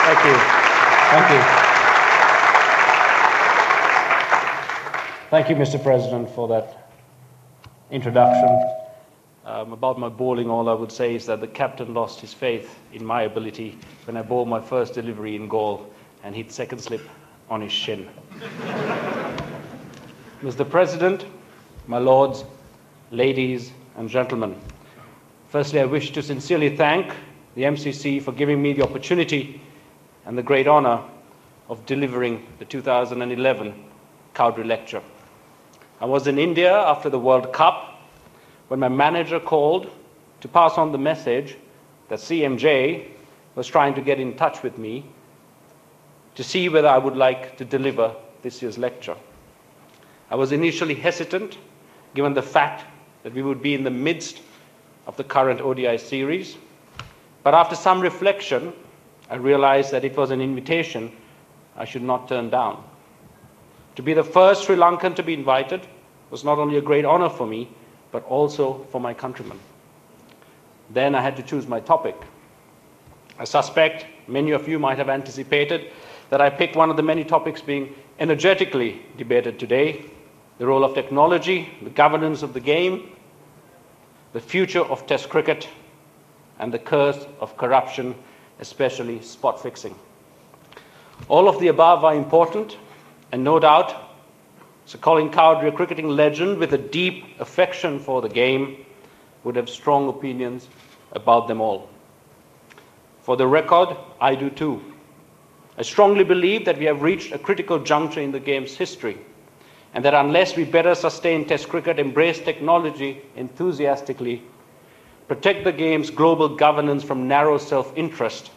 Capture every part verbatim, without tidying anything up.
Thank you. Thank you. Thank you, Mister President, for that introduction. Um, about my bowling, all I would say is that the captain lost his faith in my ability when I bowled my first delivery in goal and hit second slip on his shin. Mister President, my lords, ladies and gentlemen, firstly, I wish to sincerely thank the M C C for giving me the opportunity and the great honor of delivering the two thousand eleven Cowdray Lecture. I was in India after the World Cup when my manager called to pass on the message that C M J was trying to get in touch with me to see whether I would like to deliver this year's lecture. I was initially hesitant, given the fact that we would be in the midst of the current O D I series, but after some reflection, I realized that it was an invitation I should not turn down. To be the first Sri Lankan to be invited was not only a great honor for me, but also for my countrymen. Then I had to choose my topic. I suspect many of you might have anticipated that I picked one of the many topics being energetically debated today: the role of technology, the governance of the game, the future of Test cricket, and the curse of corruption, especially spot fixing. All of the above are important, and no doubt Sir Colin Cowdray, a cricketing legend with a deep affection for the game, would have strong opinions about them all. For the record, I do too. I strongly believe that we have reached a critical juncture in the game's history, and that unless we better sustain Test cricket, embrace technology enthusiastically, protect the game's global governance from narrow self-interest,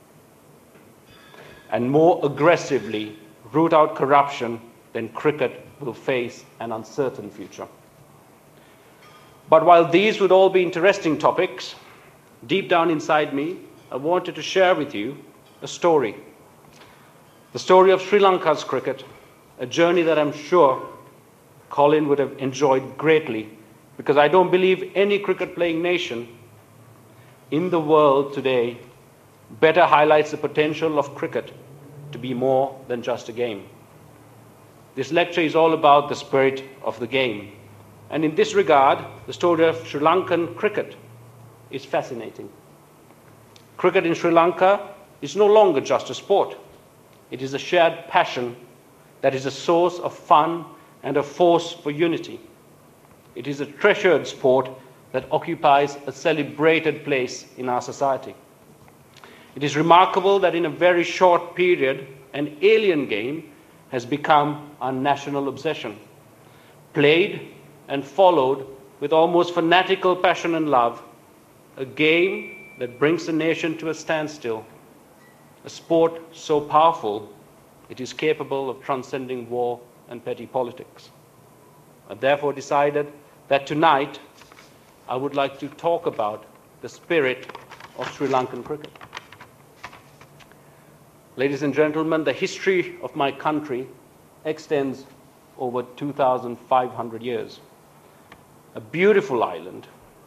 and more aggressively root out corruption, then cricket will face an uncertain future. But while these would all be interesting topics, deep down inside me, I wanted to share with you a story. The story of Sri Lanka's cricket, a journey that I'm sure Colin would have enjoyed greatly, because I don't believe any cricket-playing nation in the world today better highlights the potential of cricket to be more than just a game. This lecture is all about the spirit of the game. And in this regard, the story of Sri Lankan cricket is fascinating. Cricket in Sri Lanka is no longer just a sport. It is a shared passion that is a source of fun and a force for unity. It is a treasured sport that occupies a celebrated place in our society. It is remarkable that in a very short period, an alien game has become our national obsession, played and followed with almost fanatical passion and love, a game that brings the nation to a standstill, a sport so powerful it is capable of transcending war and petty politics. I therefore decided that tonight I would like to talk about the spirit of Sri Lankan cricket. Ladies and gentlemen, the history of my country extends over two thousand five hundred years. A beautiful island,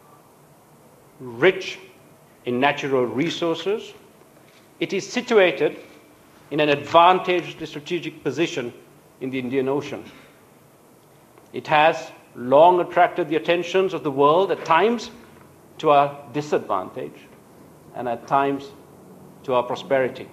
rich in natural resources. It is situated in an advantaged strategic position in the Indian Ocean. It has long attracted the attentions of the world, at times to our disadvantage, and at times to our prosperity.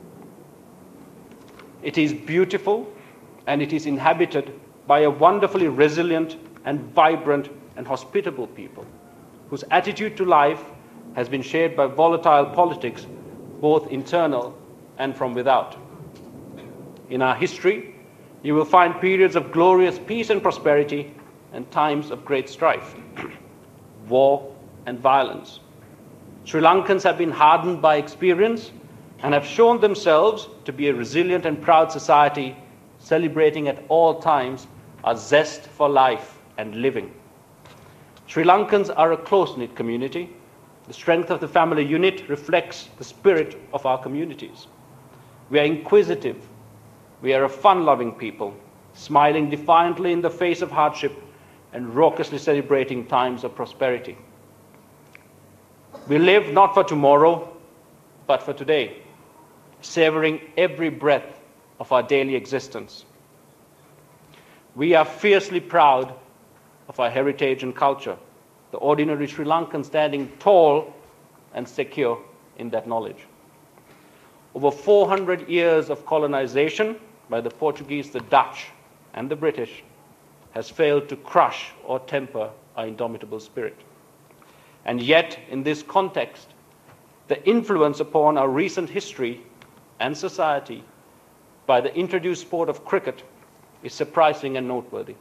It is beautiful, and it is inhabited by a wonderfully resilient and vibrant and hospitable people, whose attitude to life has been shaped by volatile politics, both internal and from without. In our history, you will find periods of glorious peace and prosperity and times of great strife, war and violence. Sri Lankans have been hardened by experience and have shown themselves to be a resilient and proud society, celebrating at all times a zest for life and living. Sri Lankans are a close-knit community. The strength of the family unit reflects the spirit of our communities. We are inquisitive. We are a fun-loving people, smiling defiantly in the face of hardship and raucously celebrating times of prosperity. We live not for tomorrow, but for today. savoring every breath of our daily existence. We are fiercely proud of our heritage and culture, the ordinary Sri Lankan standing tall and secure in that knowledge. Over four hundred years of colonization by the Portuguese, the Dutch, and the British has failed to crush or temper our indomitable spirit. And yet, in this context, the influence upon our recent history and society by the introduced sport of cricket is surprising and noteworthy.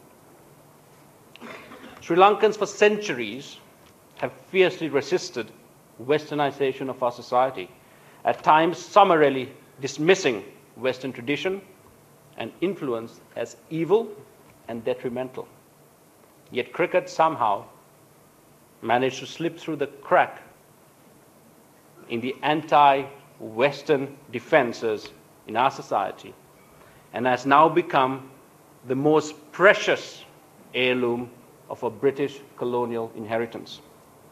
Sri Lankans for centuries have fiercely resisted westernization of our society, at times summarily dismissing Western tradition and influence as evil and detrimental. Yet cricket somehow managed to slip through the crack in the anti-Western defenses in our society and has now become the most precious heirloom of a British colonial inheritance.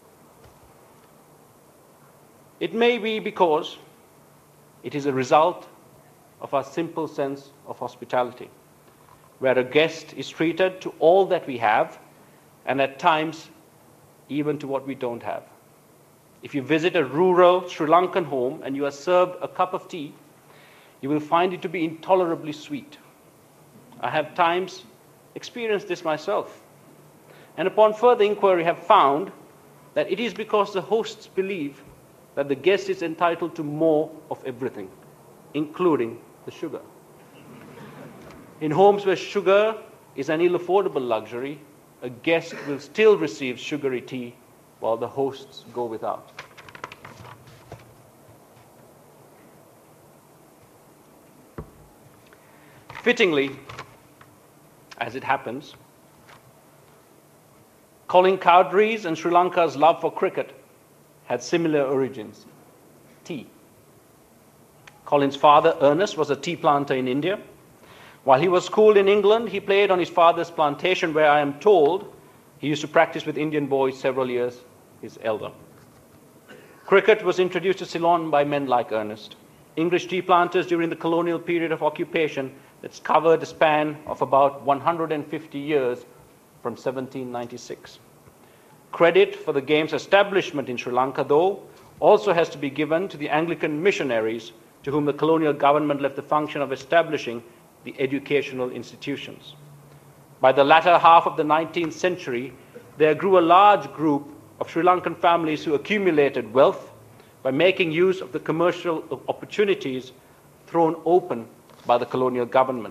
It may be because it is a result of our simple sense of hospitality, where a guest is treated to all that we have and at times even to what we don't have. If you visit a rural Sri Lankan home and you are served a cup of tea, you will find it to be intolerably sweet. I have times experienced this myself, and upon further inquiry have found that it is because the hosts believe that the guest is entitled to more of everything, including the sugar. In homes where sugar is an ill-affordable luxury, a guest will still receive sugary tea while the hosts go without. Fittingly, as it happens, Colin Cowdrey's and Sri Lanka's love for cricket had similar origins: tea. Colin's father, Ernest, was a tea planter in India. While he was schooled in England, he played on his father's plantation, where I am told he used to practice with Indian boys several years his elder. Cricket was introduced to Ceylon by men like Ernest, English tea planters during the colonial period of occupation that's covered a span of about one hundred fifty years from seventeen ninety-six. Credit for the game's establishment in Sri Lanka, though, also has to be given to the Anglican missionaries to whom the colonial government left the function of establishing the educational institutions. By the latter half of the nineteenth century, there grew a large group of Sri Lankan families who accumulated wealth by making use of the commercial opportunities thrown open by the colonial government.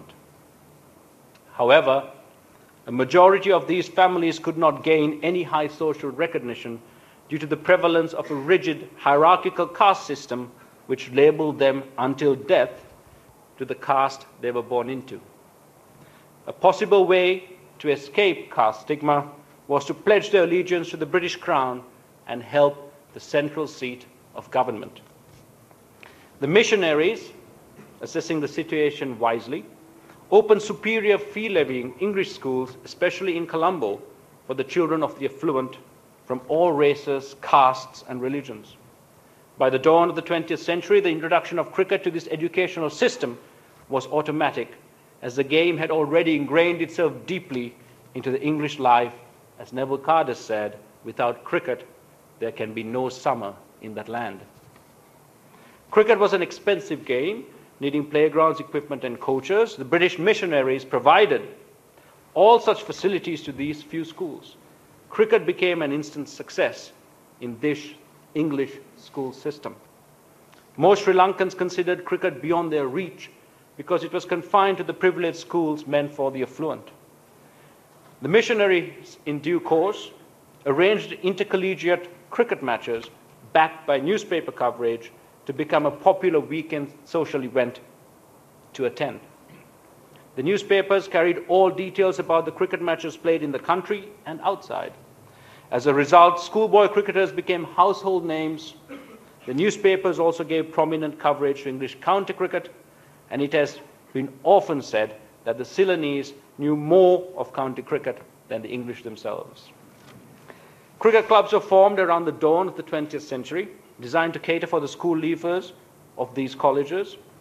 However, a majority of these families could not gain any high social recognition due to the prevalence of a rigid hierarchical caste system which labeled them until death to the caste they were born into. A possible way to escape caste stigma was to pledge their allegiance to the British Crown and help the central seat of government. The missionaries, assessing the situation wisely, opened superior fee-levying English schools, especially in Colombo, for the children of the affluent from all races, castes, and religions. By the dawn of the twentieth century, the introduction of cricket to this educational system was automatic, as the game had already ingrained itself deeply into the English life. As Neville Cardus said, without cricket, there can be no summer in that land. Cricket was an expensive game, needing playgrounds, equipment, and coaches. The British missionaries provided all such facilities to these few schools. Cricket became an instant success in this English school system. Most Sri Lankans considered cricket beyond their reach because it was confined to the privileged schools meant for the affluent. The missionaries, in due course, arranged intercollegiate cricket matches backed by newspaper coverage to become a popular weekend social event to attend. The newspapers carried all details about the cricket matches played in the country and outside. As a result, schoolboy cricketers became household names. The newspapers also gave prominent coverage to English county cricket, and it has been often said that the Ceylonese knew more of county cricket than the English themselves. Cricket clubs were formed around the dawn of the twentieth century, designed to cater for the school leavers of these colleges.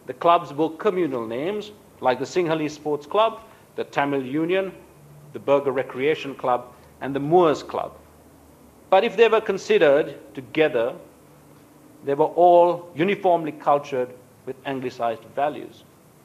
The clubs bore communal names like the Sinhalese Sports Club, the Tamil Union, the Burger Recreation Club, and the Moors Club. But if they were considered together, they were all uniformly cultured with Anglicized values.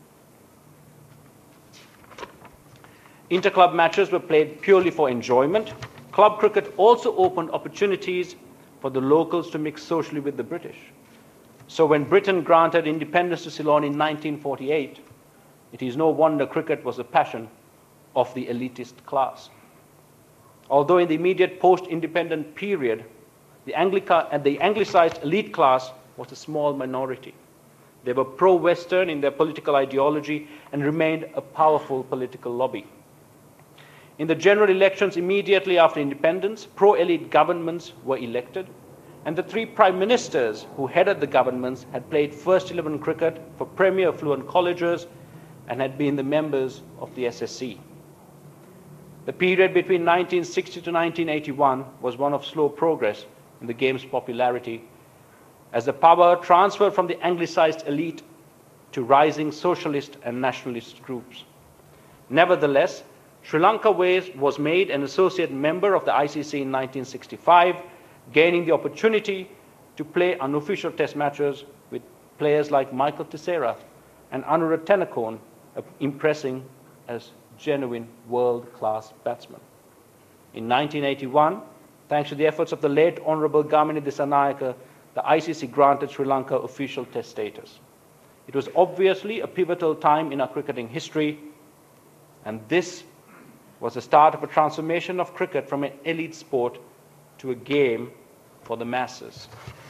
Inter-club matches were played purely for enjoyment. Club cricket also opened opportunities for the locals to mix socially with the British. So when Britain granted independence to Ceylon in nineteen forty-eight, it is no wonder cricket was a passion of the elitist class. Although in the immediate post-independent period, the, Anglica and the Anglicized elite class was a small minority. They were pro-Western in their political ideology and remained a powerful political lobby. In the general elections immediately after independence, pro-elite governments were elected, and the three prime ministers who headed the governments had played first eleven cricket for premier affluent colleges and had been the members of the S S C. The period between nineteen sixty to nineteen eighty-one was one of slow progress in the game's popularity, as the power transferred from the Anglicized elite to rising socialist and nationalist groups. Nevertheless, Sri Lanka was made an associate member of the I C C in nineteen sixty-five, gaining the opportunity to play unofficial test matches with players like Michael Tissera and Anura Tennakoon, impressing as genuine world-class batsmen. In nineteen eighty-one, thanks to the efforts of the late Honourable Gamini Dissanayake, the I C C granted Sri Lanka official test status. It was obviously a pivotal time in our cricketing history, and this was the start of a transformation of cricket from an elite sport to a game for the masses.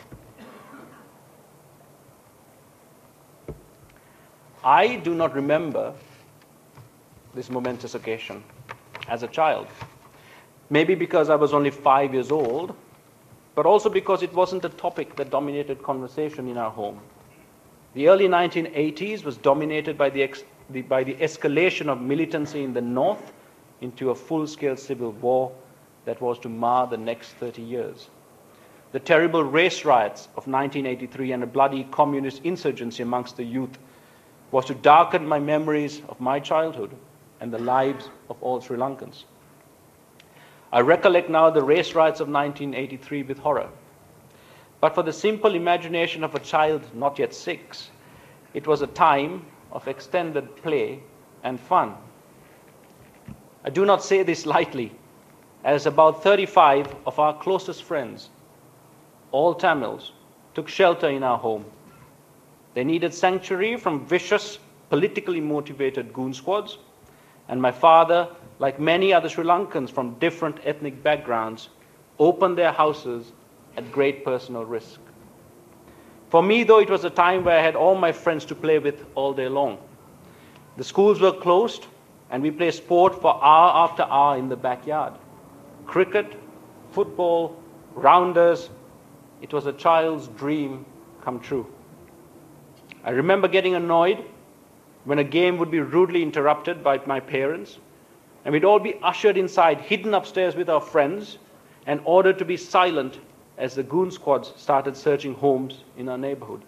I do not remember this momentous occasion as a child. Maybe because I was only five years old, but also because it wasn't a topic that dominated conversation in our home. The early nineteen eighties was dominated by the, ex the, by the escalation of militancy in the north into a full-scale civil war that was to mar the next thirty years. The terrible race riots of nineteen eighty-three and a bloody communist insurgency amongst the youth was to darken my memories of my childhood and the lives of all Sri Lankans. I recollect now the race riots of nineteen eighty-three with horror. But for the simple imagination of a child not yet six, it was a time of extended play and fun. I do not say this lightly, as about thirty-five of our closest friends, all Tamils, took shelter in our home. They needed sanctuary from vicious, politically motivated goon squads, and my father, like many other Sri Lankans from different ethnic backgrounds, opened their houses at great personal risk. For me, though, it was a time where I had all my friends to play with all day long. The schools were closed, and we played sport for hour after hour in the backyard. Cricket, football, rounders, it was a child's dream come true. I remember getting annoyed when a game would be rudely interrupted by my parents, and we'd all be ushered inside, hidden upstairs with our friends, and ordered to be silent as the goon squads started searching homes in our neighborhood.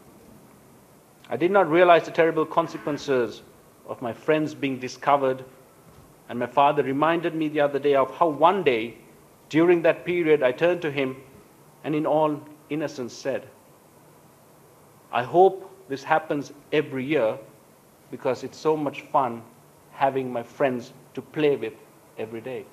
I did not realize the terrible consequences of my friends being discovered, and my father reminded me the other day of how one day, during that period, I turned to him and in all innocence said, "I hope this happens every year because it's so much fun having my friends to play with every day."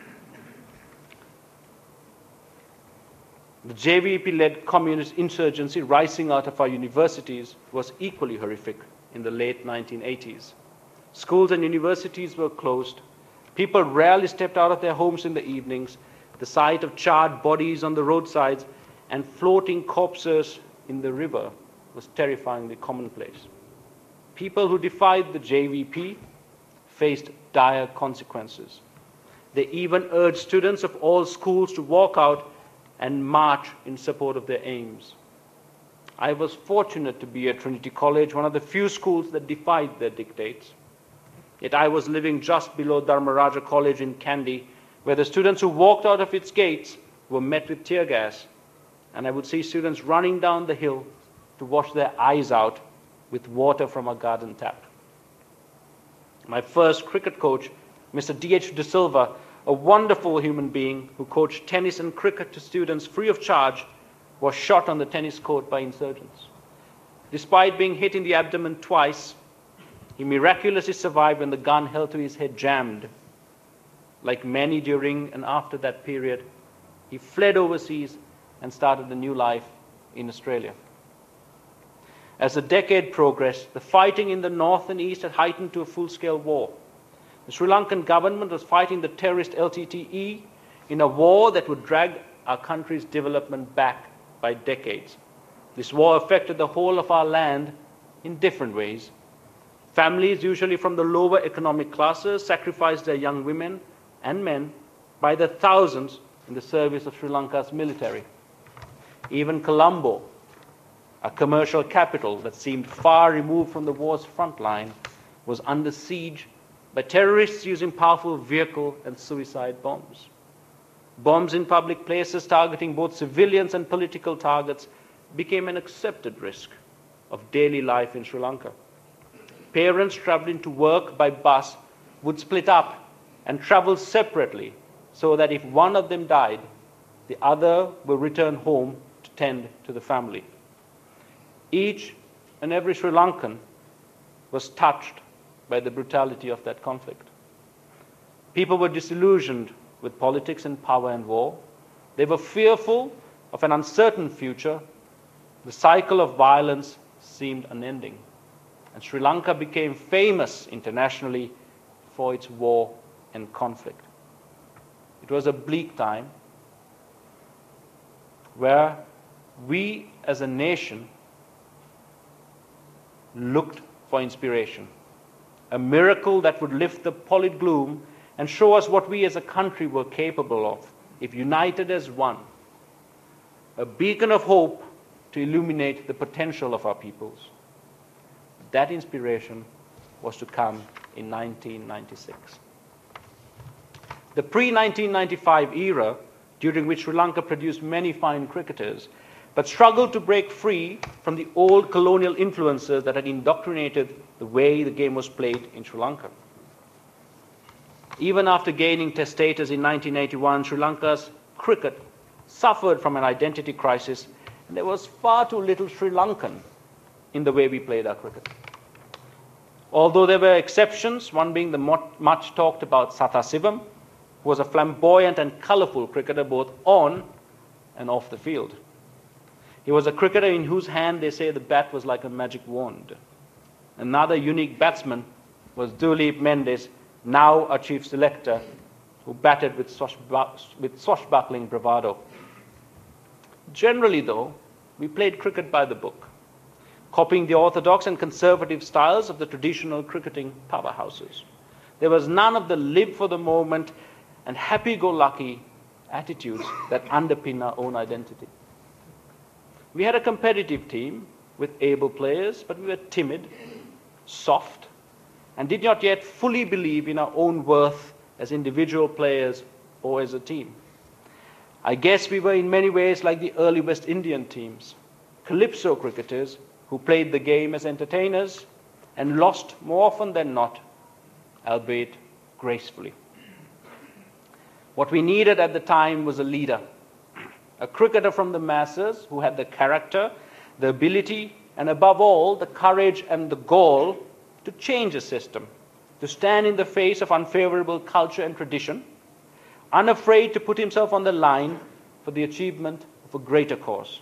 The J V P-led communist insurgency rising out of our universities was equally horrific in the late nineteen eighties. Schools and universities were closed. People rarely stepped out of their homes in the evenings. The sight of charred bodies on the roadsides and floating corpses in the river was terrifyingly commonplace. People who defied the J V P faced dire consequences. They even urged students of all schools to walk out and march in support of their aims. I was fortunate to be at Trinity College, one of the few schools that defied their dictates. Yet I was living just below Dharmaraja College in Kandy, where the students who walked out of its gates were met with tear gas, and I would see students running down the hill to wash their eyes out with water from a garden tap. My first cricket coach, Mister D H De Silva, a wonderful human being who coached tennis and cricket to students free of charge, was shot on the tennis court by insurgents. Despite being hit in the abdomen twice, he miraculously survived when the gun held to his head jammed. Like many during and after that period, he fled overseas and started a new life in Australia. As the decade progressed, the fighting in the north and east had heightened to a full-scale war. The Sri Lankan government was fighting the terrorist L T T E in a war that would drag our country's development back by decades. This war affected the whole of our land in different ways. Families, usually from the lower economic classes, sacrificed their young women and men by the thousands in the service of Sri Lanka's military. Even Colombo, a commercial capital that seemed far removed from the war's front line, was under siege by terrorists using powerful vehicle and suicide bombs. Bombs in public places targeting both civilians and political targets became an accepted risk of daily life in Sri Lanka. Parents traveling to work by bus would split up and travel separately so that if one of them died, the other will return home to tend to the family. Each and every Sri Lankan was touched by the brutality of that conflict. People were disillusioned with politics and power and war. They were fearful of an uncertain future. The cycle of violence seemed unending. And Sri Lanka became famous internationally for its war and conflict. It was a bleak time where we as a nation looked for inspiration, a miracle that would lift the pallid gloom and show us what we as a country were capable of if united as one, a beacon of hope to illuminate the potential of our peoples. That inspiration was to come in nineteen ninety-six. The pre nineteen ninety-five era, during which Sri Lanka produced many fine cricketers, but struggled to break free from the old colonial influences that had indoctrinated the way the game was played in Sri Lanka. Even after gaining test status in nineteen eighty-one, Sri Lanka's cricket suffered from an identity crisis, and there was far too little Sri Lankan in the way we played our cricket. Although there were exceptions, one being the much talked about Satha Sivam, who was a flamboyant and colourful cricketer both on and off the field. He was a cricketer in whose hand they say the bat was like a magic wand. Another unique batsman was Duleep Mendes, now a chief selector, who batted with, with swashbuckling bravado. Generally, though, we played cricket by the book, copying the orthodox and conservative styles of the traditional cricketing powerhouses. There was none of the live for the moment and happy-go-lucky attitudes that underpin our own identity. We had a competitive team with able players, but we were timid, soft, and did not yet fully believe in our own worth as individual players or as a team. I guess we were in many ways like the early West Indian teams, calypso cricketers who played the game as entertainers and lost more often than not, albeit gracefully. What we needed at the time was a leader, a cricketer from the masses who had the character, the ability, and above all, the courage and the gall to change a system, to stand in the face of unfavorable culture and tradition, unafraid to put himself on the line for the achievement of a greater cause.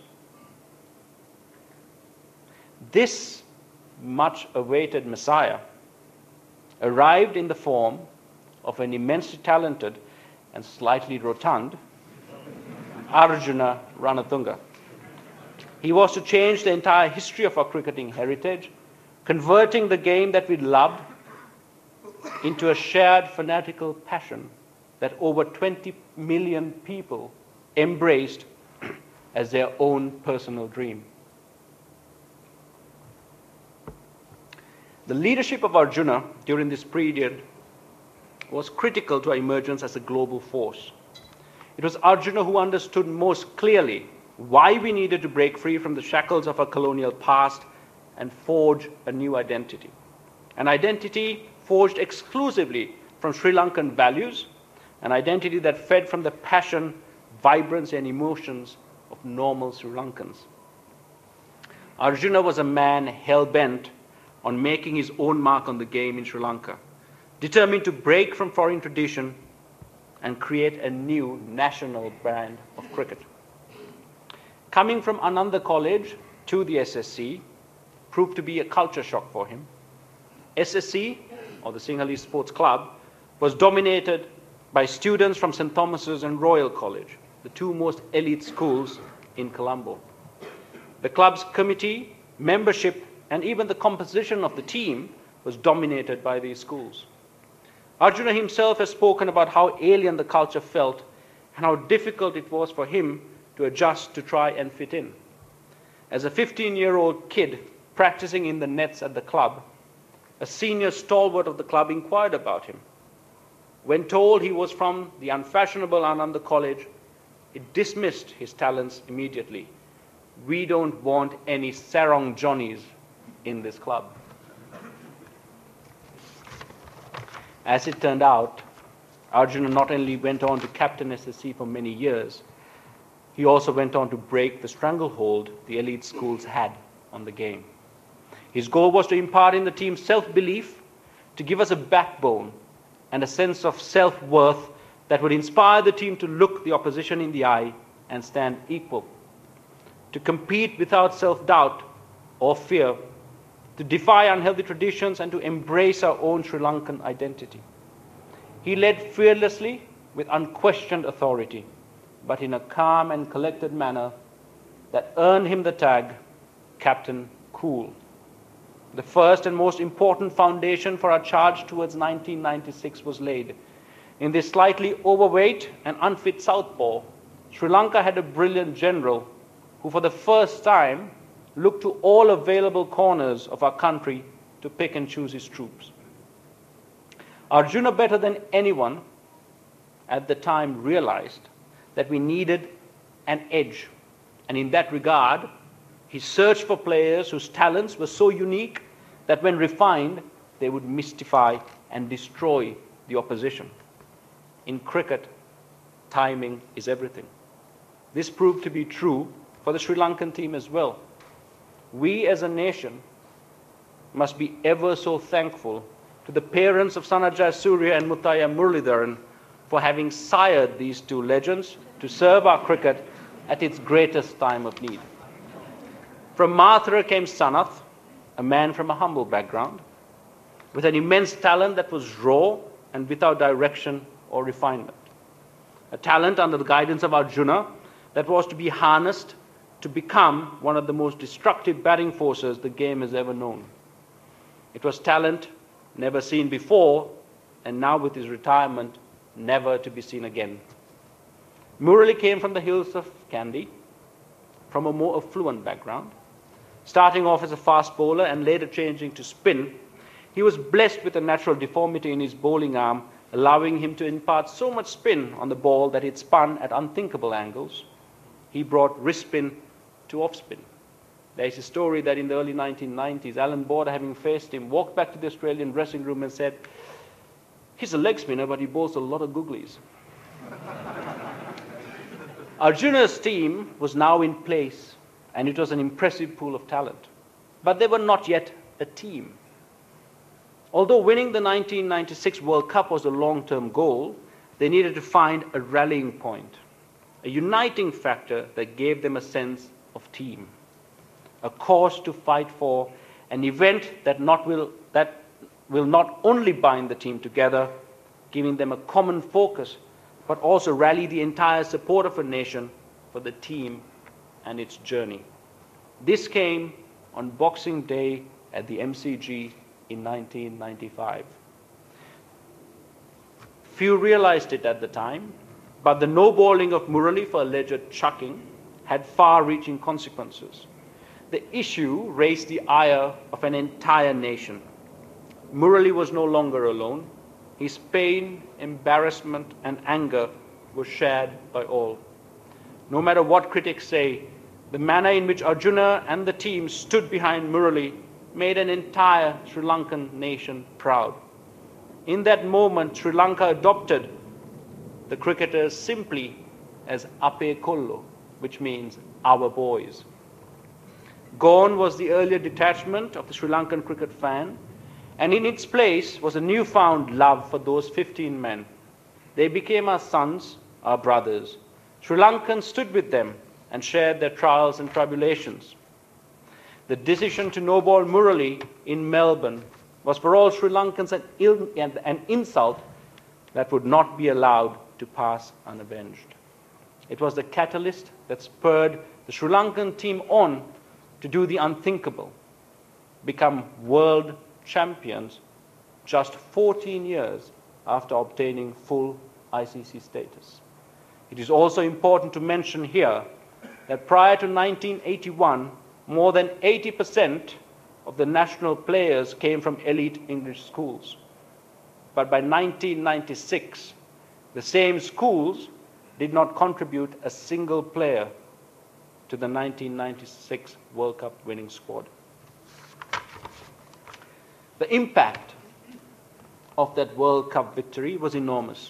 This much awaited Messiah arrived in the form of an immensely talented and slightly rotund Arjuna Ranatunga. He was to change the entire history of our cricketing heritage, converting the game that we loved into a shared fanatical passion that over twenty million people embraced as their own personal dream. The leadership of Arjuna during this period was critical to our emergence as a global force. It was Arjuna who understood most clearly why we needed to break free from the shackles of our colonial past and forge a new identity. An identity forged exclusively from Sri Lankan values, an identity that fed from the passion, vibrancy, and emotions of normal Sri Lankans. Arjuna was a man hell-bent on making his own mark on the game in Sri Lanka, determined to break from foreign tradition and create a new national brand of cricket. Coming from Ananda College to the S S C proved to be a culture shock for him. S S C, or the Sinhalese Sports Club, was dominated by students from Saint Thomas's and Royal College, the two most elite schools in Colombo. The club's committee, membership, and even the composition of the team was dominated by these schools. Arjuna himself has spoken about how alien the culture felt and how difficult it was for him to adjust to try and fit in. As a fifteen-year-old kid practicing in the nets at the club, a senior stalwart of the club inquired about him. When told he was from the unfashionable Ananda College, it dismissed his talents immediately. We don't want any sarong Johnnies in this club. As it turned out, Arjuna not only went on to captain S S C for many years, he also went on to break the stranglehold the elite schools had on the game. His goal was to impart in the team self-belief, to give us a backbone and a sense of self-worth that would inspire the team to look the opposition in the eye and stand equal, to compete without self-doubt or fear, to defy unhealthy traditions and to embrace our own Sri Lankan identity. He led fearlessly with unquestioned authority, but in a calm and collected manner that earned him the tag Captain Cool. The first and most important foundation for our charge towards nineteen ninety-six was laid. In this slightly overweight and unfit southpaw, Sri Lanka had a brilliant general who for the first time looked to all available corners of our country to pick and choose his troops. Arjuna, better than anyone at the time, realized that we needed an edge, and in that regard, he searched for players whose talents were so unique that when refined, they would mystify and destroy the opposition. In cricket, timing is everything. This proved to be true for the Sri Lankan team as well. We as a nation must be ever so thankful to the parents of Sanajaya Surya and Muthaiya Muralidharan for having sired these two legends to serve our cricket at its greatest time of need. From Mathura came Sanath, a man from a humble background, with an immense talent that was raw and without direction or refinement. A talent under the guidance of Arjuna that was to be harnessed to become one of the most destructive batting forces the game has ever known. It was talent never seen before, and now with his retirement, never to be seen again. Murali came from the hills of Kandy, from a more affluent background. Starting off as a fast bowler and later changing to spin, he was blessed with a natural deformity in his bowling arm, allowing him to impart so much spin on the ball that it spun at unthinkable angles. He brought wrist spin to off spin. There is a story that in the early nineteen nineties, Alan Border, having faced him, walked back to the Australian dressing room and said, "He's a leg spinner, but he bowls a lot of googlies." Arjuna's team was now in place, and it was an impressive pool of talent. But they were not yet a team. Although winning the nineteen ninety-six World Cup was a long-term goal, they needed to find a rallying point, a uniting factor that gave them a sense of team, a cause to fight for, an event that, not will, that will not only bind the team together, giving them a common focus, but also rally the entire support of a nation for the team and its journey. This came on Boxing Day at the M C G in nineteen ninety-five. Few realized it at the time, but the no-bowling of Murali for alleged chucking had far-reaching consequences. The issue raised the ire of an entire nation. Murali was no longer alone. His pain, embarrassment, and anger were shared by all. No matter what critics say, The manner in which Arjuna and the team stood behind Murali made an entire Sri Lankan nation proud. In that moment, Sri Lanka adopted the cricketers simply as Ape Kollo, which means our boys. Gone was the earlier detachment of the Sri Lankan cricket fan, and in its place was a newfound love for those fifteen men. They became our sons, our brothers. Sri Lankans stood with them and shared their trials and tribulations. The decision to no-ball Murali in Melbourne was for all Sri Lankans an, Ill, an insult that would not be allowed to pass unavenged. It was the catalyst that spurred the Sri Lankan team on to do the unthinkable, become world champions just fourteen years after obtaining full I C C status. It is also important to mention here that prior to nineteen eighty-one, more than eighty percent of the national players came from elite English schools. But by nineteen ninety-six, the same schools did not contribute a single player to the nineteen ninety-six World Cup winning squad. The impact of that World Cup victory was enormous,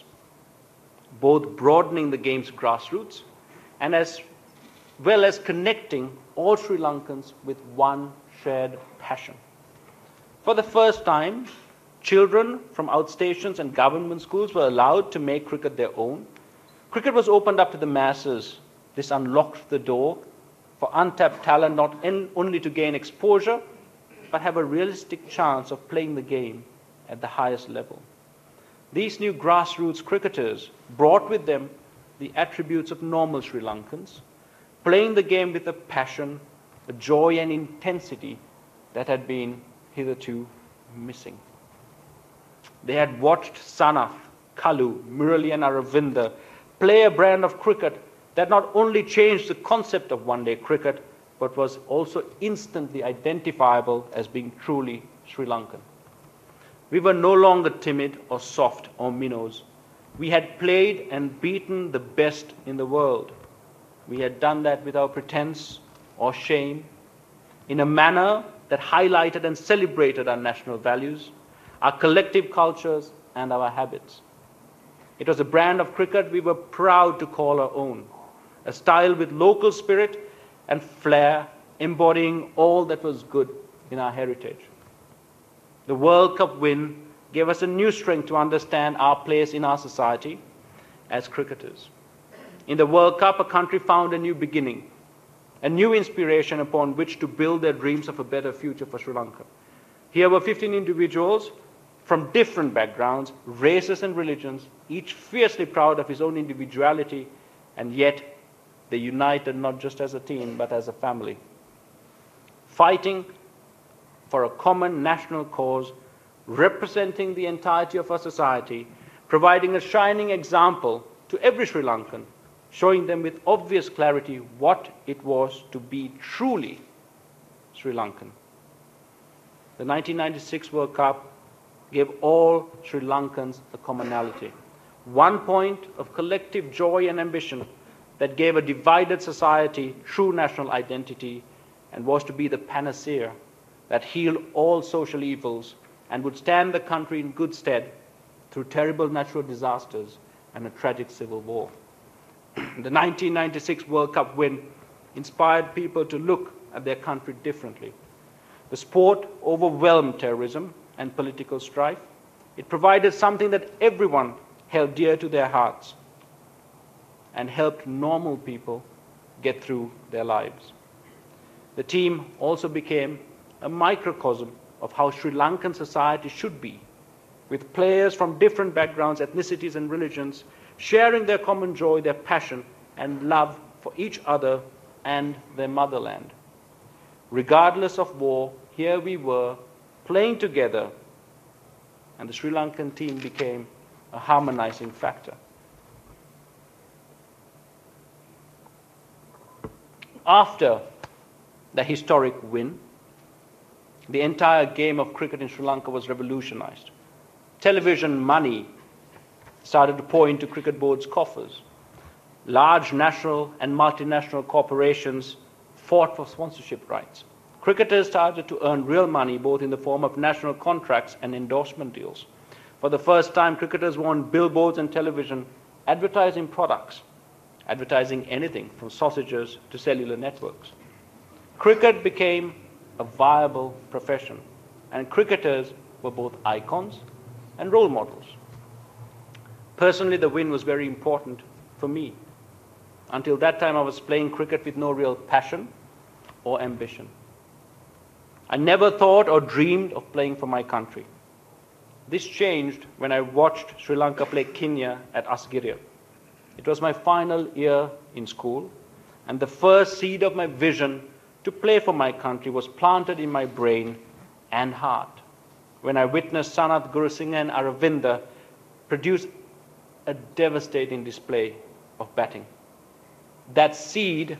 both broadening the game's grassroots and as well as connecting all Sri Lankans with one shared passion. For the first time, children from outstations and government schools were allowed to make cricket their own. Cricket was opened up to the masses. This unlocked the door for untapped talent not only to gain exposure, but have a realistic chance of playing the game at the highest level. These new grassroots cricketers brought with them the attributes of normal Sri Lankans, playing the game with a passion, a joy and intensity that had been hitherto missing. They had watched Sanath, Kalu, Murali and Aravinda play a brand of cricket that not only changed the concept of one-day cricket, but was also instantly identifiable as being truly Sri Lankan. We were no longer timid or soft or minnows. We had played and beaten the best in the world. We had done that without pretense or shame, in a manner that highlighted and celebrated our national values, our collective cultures, and our habits. It was a brand of cricket we were proud to call our own, a style with local spirit and flair, embodying all that was good in our heritage. The World Cup win gave us a new strength to understand our place in our society as cricketers. In the World Cup, a country found a new beginning, a new inspiration upon which to build their dreams of a better future for Sri Lanka. Here were fifteen individuals from different backgrounds, races and religions, each fiercely proud of his own individuality, and yet they united not just as a team, but as a family, fighting for a common national cause, representing the entirety of our society, providing a shining example to every Sri Lankan, showing them with obvious clarity what it was to be truly Sri Lankan. The nineteen ninety-six World Cup gave all Sri Lankans a commonality, one point of collective joy and ambition that gave a divided society true national identity and was to be the panacea that healed all social evils and would stand the country in good stead through terrible natural disasters and a tragic civil war. The nineteen ninety-six World Cup win inspired people to look at their country differently. The sport overwhelmed terrorism and political strife. It provided something that everyone held dear to their hearts and helped normal people get through their lives. The team also became a microcosm of how Sri Lankan society should be, with players from different backgrounds, ethnicities and religions sharing their common joy, their passion and love for each other and their motherland. Regardless of war, here we were playing together, and the Sri Lankan team became a harmonizing factor. After the historic win, the entire game of cricket in Sri Lanka was revolutionized. Television money started to pour into cricket board's coffers. Large national and multinational corporations fought for sponsorship rights. Cricketers started to earn real money both in the form of national contracts and endorsement deals. For the first time, cricketers were on billboards and television advertising products, advertising anything from sausages to cellular networks. Cricket became a viable profession, and cricketers were both icons and role models. Personally, the win was very important for me. Until that time, I was playing cricket with no real passion or ambition. I never thought or dreamed of playing for my country. This changed when I watched Sri Lanka play Kenya at Asgiriya. It was my final year in school, and the first seed of my vision to play for my country was planted in my brain and heart when I witnessed Sanath, Gurusingha and Aravinda produce a devastating display of batting. That seed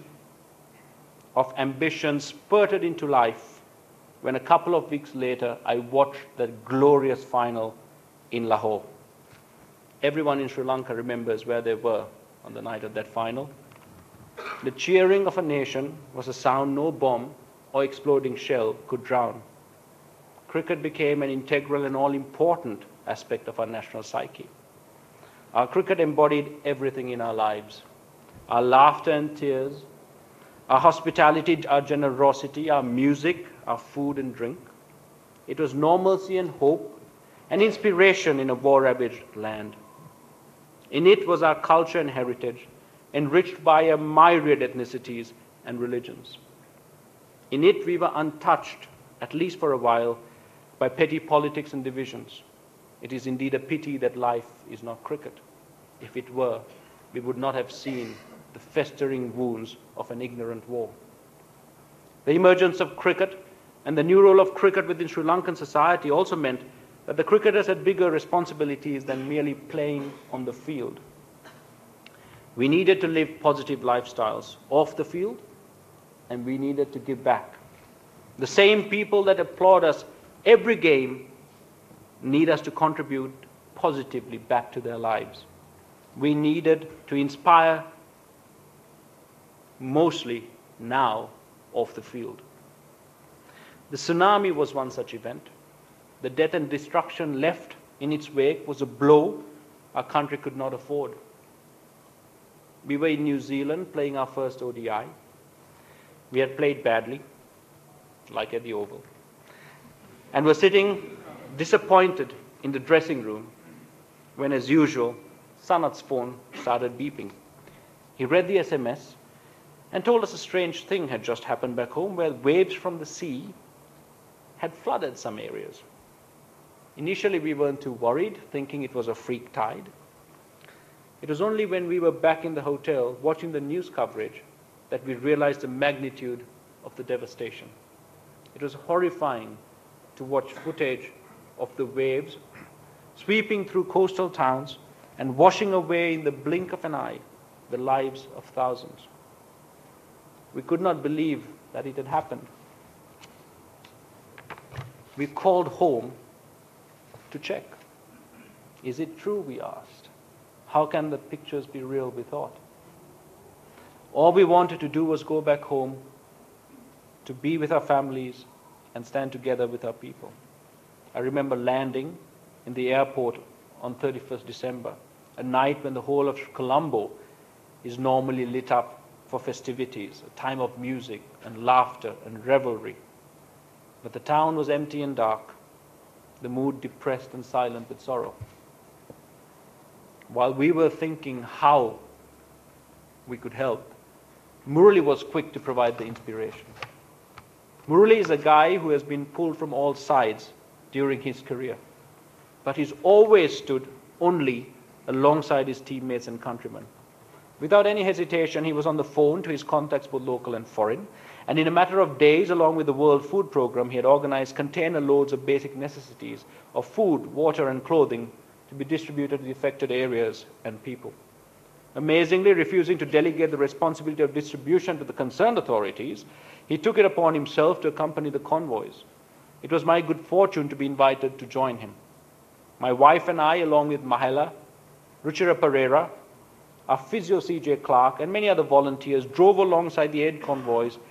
of ambition spurted into life when a couple of weeks later I watched that glorious final in Lahore. Everyone in Sri Lanka remembers where they were on the night of that final. The cheering of a nation was a sound no bomb or exploding shell could drown. Cricket became an integral and all-important aspect of our national psyche. Our cricket embodied everything in our lives. Our laughter and tears, our hospitality, our generosity, our music, our food and drink. It was normalcy and hope and inspiration in a war-ravaged land. In it was our culture and heritage, enriched by a myriad ethnicities and religions. In it we were untouched, at least for a while, by petty politics and divisions. It is indeed a pity that life is not cricket. If it were, we would not have seen the festering wounds of an ignorant war. The emergence of cricket and the new role of cricket within Sri Lankan society also meant that the cricketers had bigger responsibilities than merely playing on the field. We needed to live positive lifestyles off the field, and we needed to give back. The same people that applaud us every game need us to contribute positively back to their lives. We needed to inspire mostly now off the field. The tsunami was one such event. The death and destruction left in its wake was a blow our country could not afford. We were in New Zealand playing our first O D I. We had played badly, like at the Oval, and were sitting disappointed in the dressing room when, as usual, Sanath's phone started beeping. He read the S M S and told us a strange thing had just happened back home, where waves from the sea had flooded some areas. Initially, we weren't too worried, thinking it was a freak tide. It was only when we were back in the hotel watching the news coverage that we realized the magnitude of the devastation. It was horrifying to watch footage of the waves sweeping through coastal towns and washing away in the blink of an eye the lives of thousands. We could not believe that it had happened. We called home to check. Is it true, we asked. How can the pictures be real, we thought. All we wanted to do was go back home, to be with our families and stand together with our people. I remember landing in the airport on thirty-first December, a night when the whole of Colombo is normally lit up for festivities, a time of music and laughter and revelry. But the town was empty and dark, the mood depressed and silent with sorrow. While we were thinking how we could help, Murali was quick to provide the inspiration. Murali is a guy who has been pulled from all sides during his career, but he's always stood only alongside his teammates and countrymen. Without any hesitation, he was on the phone to his contacts, both local and foreign, and in a matter of days, along with the World Food Programme, he had organized container loads of basic necessities of food, water, and clothing to be distributed to the affected areas and people. Amazingly, refusing to delegate the responsibility of distribution to the concerned authorities, he took it upon himself to accompany the convoys. It was my good fortune to be invited to join him. My wife and I, along with Mahela, Ruchira Pereira, our physio C J Clark, and many other volunteers, drove alongside the aid convoys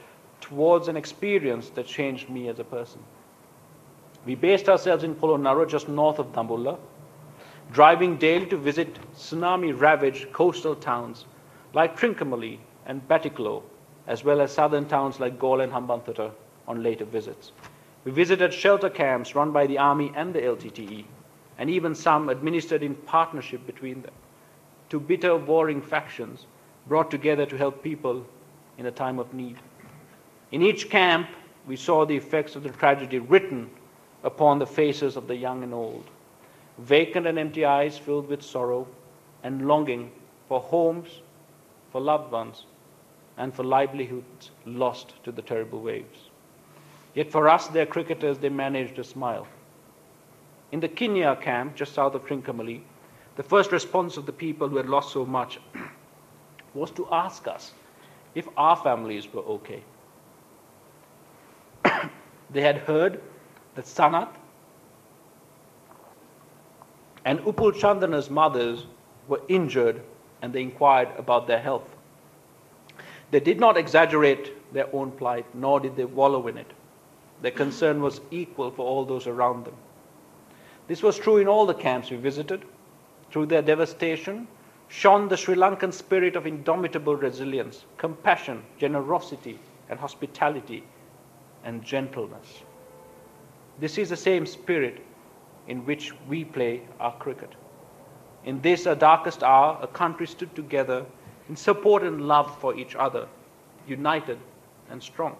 towards an experience that changed me as a person. We based ourselves in Polonnaruwa, just north of Dambulla, driving daily to visit tsunami-ravaged coastal towns like Trincomalee and Batticaloa, as well as southern towns like Galle and Hambantota on later visits. We visited shelter camps run by the Army and the L T T E, and even some administered in partnership between them. Two bitter, warring factions brought together to help people in a time of need. In each camp, we saw the effects of the tragedy written upon the faces of the young and old, vacant and empty eyes filled with sorrow and longing for homes, for loved ones, and for livelihoods lost to the terrible waves. Yet for us, their cricketers, they managed to smile. In the Kinya camp, just south of Trincomalee, the first response of the people who had lost so much was to ask us if our families were okay. They had heard that Sanat and Upul Chandana's mothers were injured, and they inquired about their health. They did not exaggerate their own plight, nor did they wallow in it. Their concern was equal for all those around them. This was true in all the camps we visited. Through their devastation shone the Sri Lankan spirit of indomitable resilience, compassion, generosity, and hospitality, and gentleness. This is the same spirit in which we play our cricket. In this, our darkest hour, a country stood together in support and love for each other, united and strong.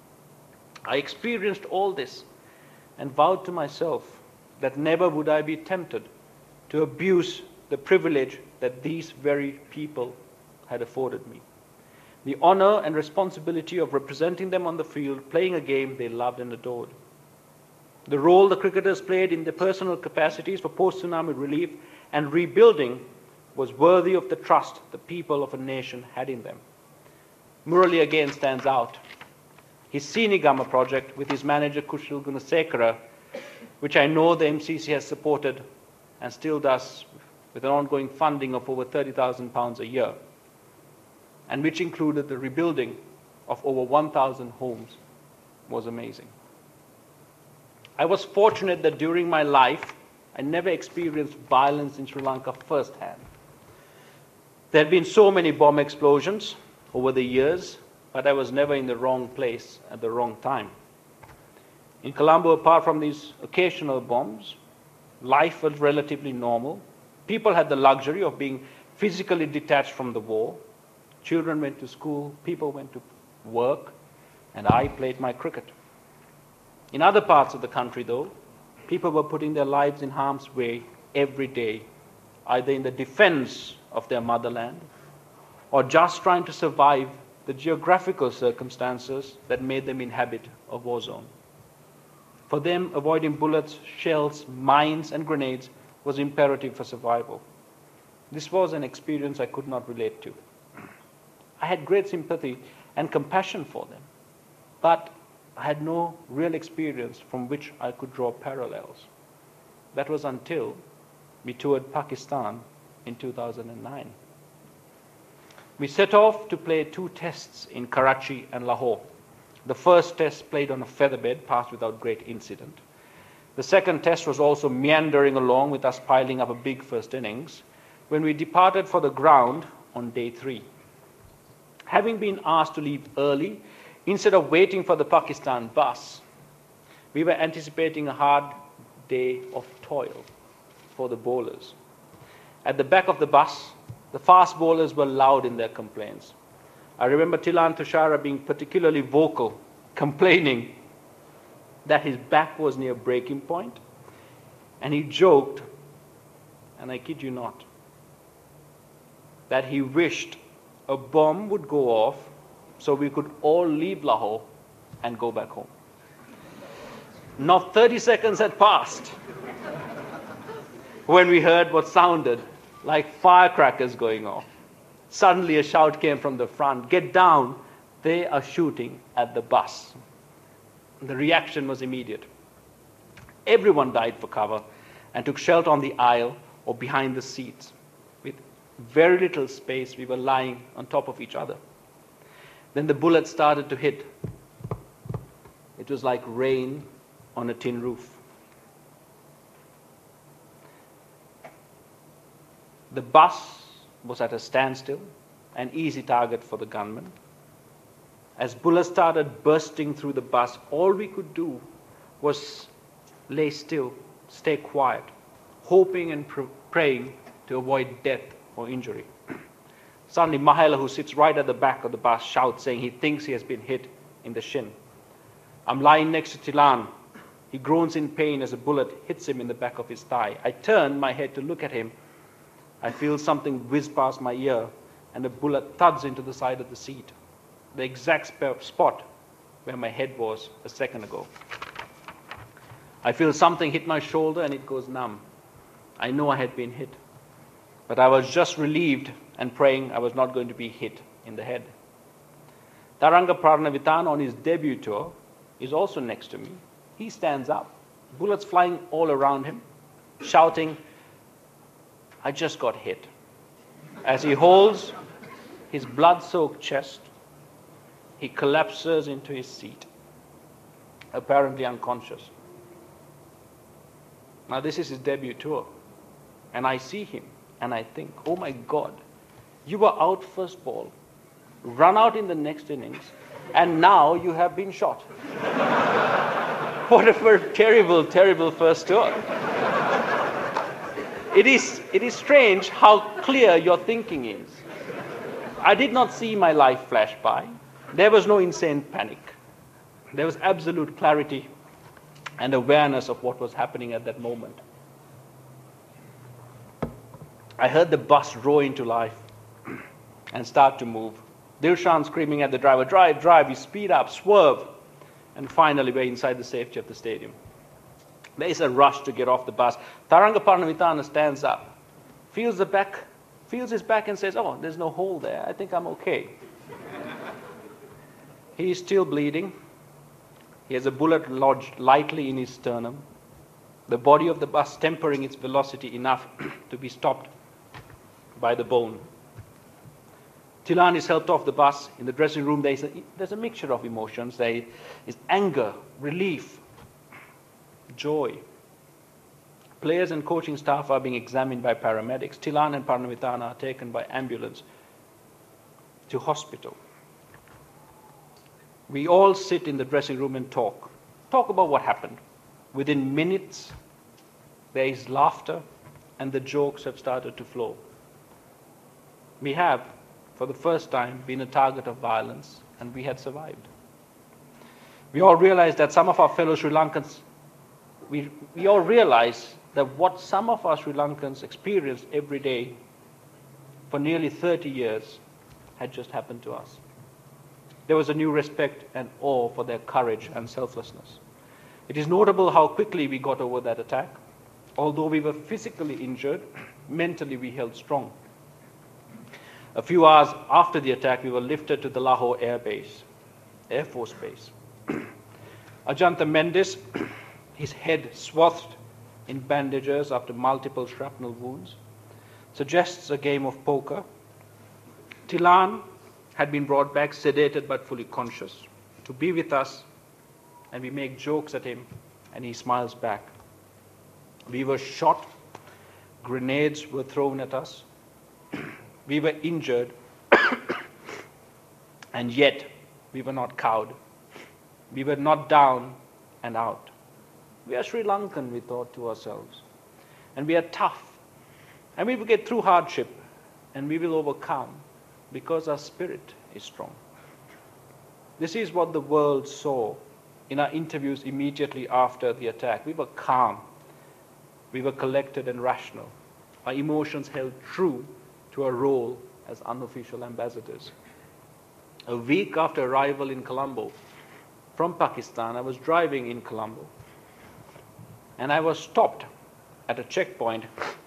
I experienced all this and vowed to myself that never would I be tempted to abuse the privilege that these very people had afforded me. The honor and responsibility of representing them on the field, playing a game they loved and adored. The role the cricketers played in their personal capacities for post-tsunami relief and rebuilding was worthy of the trust the people of a nation had in them. Murali again stands out. His Sinigama project with his manager Kushal Gunasekara, which I know the M C C has supported and still does with an ongoing funding of over thirty thousand pounds a year, and which included the rebuilding of over one thousand homes, was amazing. I was fortunate that during my life, I never experienced violence in Sri Lanka firsthand. There had been so many bomb explosions over the years, but I was never in the wrong place at the wrong time. In Colombo, apart from these occasional bombs, life was relatively normal. People had the luxury of being physically detached from the war. Children went to school, people went to work, and I played my cricket. In other parts of the country, though, people were putting their lives in harm's way every day, either in the defense of their motherland or just trying to survive the geographical circumstances that made them inhabit a war zone. For them, avoiding bullets, shells, mines, and grenades was imperative for survival. This was an experience I could not relate to. I had great sympathy and compassion for them, but I had no real experience from which I could draw parallels. That was until we toured Pakistan in two thousand nine. We set off to play two tests in Karachi and Lahore. The first test played on a featherbed, passed without great incident. The second test was also meandering along with us piling up a big first innings when we departed for the ground on day three. Having been asked to leave early, instead of waiting for the Pakistan bus, we were anticipating a hard day of toil for the bowlers. At the back of the bus, the fast bowlers were loud in their complaints. I remember Tilan Tushara being particularly vocal, complaining that his back was near breaking point, and he joked, and I kid you not, that he wished a bomb would go off so we could all leave Lahore and go back home. Not thirty seconds had passed when we heard what sounded like firecrackers going off. Suddenly a shout came from the front, "Get down, they are shooting at the bus." The reaction was immediate. Everyone dived for cover and took shelter on the aisle or behind the seats. With very little space, we were lying on top of each other. Then the bullets started to hit, It was like rain on a tin roof. The bus was at a standstill, an easy target for the gunman. As bullets started bursting through the bus, all we could do was lay still, stay quiet, hoping and pr- praying to avoid death or injury. Suddenly, Mahela, who sits right at the back of the bus, shouts, saying he thinks he has been hit in the shin. I'm lying next to Tilan. He groans in pain as a bullet hits him in the back of his thigh. I turn my head to look at him. I feel something whiz past my ear, and a bullet thuds into the side of the seat, the exact sp- spot where my head was a second ago. I feel something hit my shoulder and it goes numb. I know I had been hit, but I was just relieved and praying I was not going to be hit in the head. Taranga Pranavitana on his debut tour is also next to me. He stands up, bullets flying all around him, shouting, I just got hit. As he holds his blood-soaked chest, he collapses into his seat, apparently unconscious. Now this is his debut tour, and I see him, and I think, oh my God, you were out first ball, run out in the next innings, and now you have been shot. What a very terrible, terrible first tour. It is, it is strange how clear your thinking is. I did not see my life flash by. There was no insane panic. There was absolute clarity and awareness of what was happening at that moment. I heard the bus roar into life and start to move. Dilshan screaming at the driver, drive, drive, you speed up, swerve. And finally we're inside the safety of the stadium. There is a rush to get off the bus. Taranga Pranavitana stands up, feels the back, feels his back and says, oh, there's no hole there. I think I'm okay. He is still bleeding. He has a bullet lodged lightly in his sternum. The body of the bus tempering its velocity enough to be stopped by the bone. Tilan is helped off the bus. In the dressing room, there is a, there's a mixture of emotions. There is anger, relief, joy. Players and coaching staff are being examined by paramedics. Tilan and Pranavitana are taken by ambulance to hospital. We all sit in the dressing room and talk. Talk about what happened. Within minutes, there is laughter and the jokes have started to flow. We have, for the first time, been a target of violence and we had survived. We all realize that some of our fellow Sri Lankans, we, we all realize that what some of our Sri Lankans experienced every day for nearly thirty years had just happened to us. There was a new respect and awe for their courage and selflessness. It is notable how quickly we got over that attack. Although we were physically injured, mentally we held strong. A few hours after the attack, we were lifted to the Lahore Air Base, Air Force Base. Ajanta Mendes, his head swathed in bandages after multiple shrapnel wounds, suggests a game of poker. Tilan had been brought back sedated but fully conscious to be with us, and we make jokes at him and he smiles back. We were shot, grenades were thrown at us, we were injured, and yet we were not cowed. We were not down and out. We are Sri Lankan, we thought to ourselves, and we are tough, and we will get through hardship, and we will overcome, because our spirit is strong. This is what the world saw in our interviews immediately after the attack. We were calm. We were collected and rational. Our emotions held true to our role as unofficial ambassadors. A week after arrival in Colombo from Pakistan, I was driving in Colombo and I was stopped at a checkpoint.